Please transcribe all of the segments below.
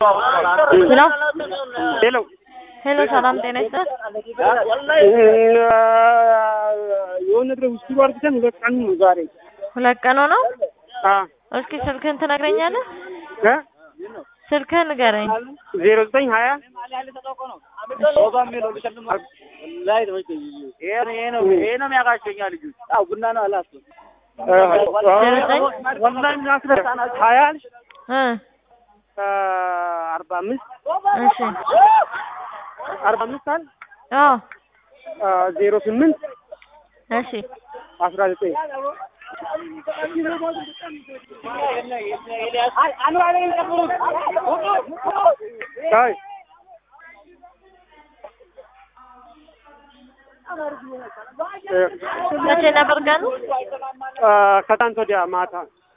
Hello hello hello ሰላም ጤና ይስጥ የሆነ ነገር ውስጥ ወርደን በቃን ዛሬ ሁለት ቀን ነው እስኪ ስልክህን ትነግረኛለህ ስልክህን ንገረኝ 0920 ይሄ ነው የሚያጋጨኛ ልጅ አው ቡና ነው አላስ ወላሂ እናስረሳና 20 45 እሺ 45 አለ 08 እሺ 19 አይ መቼ ነበር ቀኑ? ከትናንት ወዲያ ማታ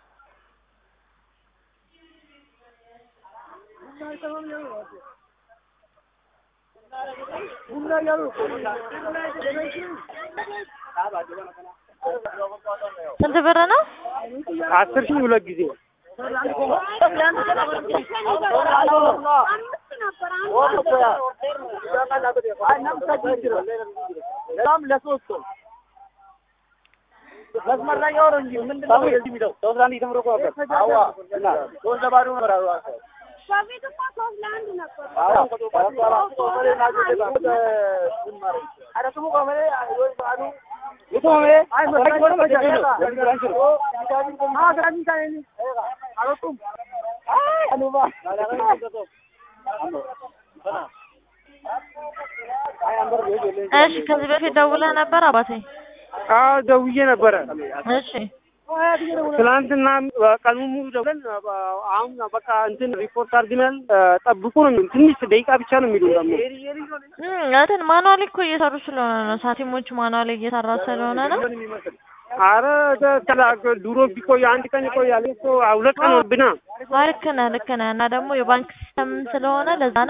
ስንት ብር ነው? 10,000 ሁለት ጊዜ መስመር ላይ ያወሩ እንጂ ምንድነው እንደዚህ የሚለው ተወዛን ይተምሮ ነበር አዋ እና ተወዘባሩ ነበር ሻቪቱማ ተወዝላንድ ነበር አዎ አረቱሙ ቆመለ አሉ ይቶሜ አይ ማለት ነው አረቱም አኑባ እሺ ከዚህ በፊት ደውለህ ነበር አባቴ? አዎ ደውዬ ነበረ። እሺ ትናንትና ቀኑን ሙሉ ደውለን አሁን በቃ እንትን ሪፖርት አድርገናል ጠብቁ ነው ትንሽ ደቂቃ ብቻ ነው የሚሉን ደግሞ እንትን ማኑዋሊ እኮ እየሰሩ ስለሆነ ነው ሳንቲሞች ማኑዋሊ እየሰራ ስለሆነ ነው አረ ድሮ ቢቆይ አንድ ቀን ይቆያል እኮ ሁለት ቀን ወርብና ልክ ነህ እና ደግሞ የባንክ ሲስተም ስለሆነ ለዛ ነው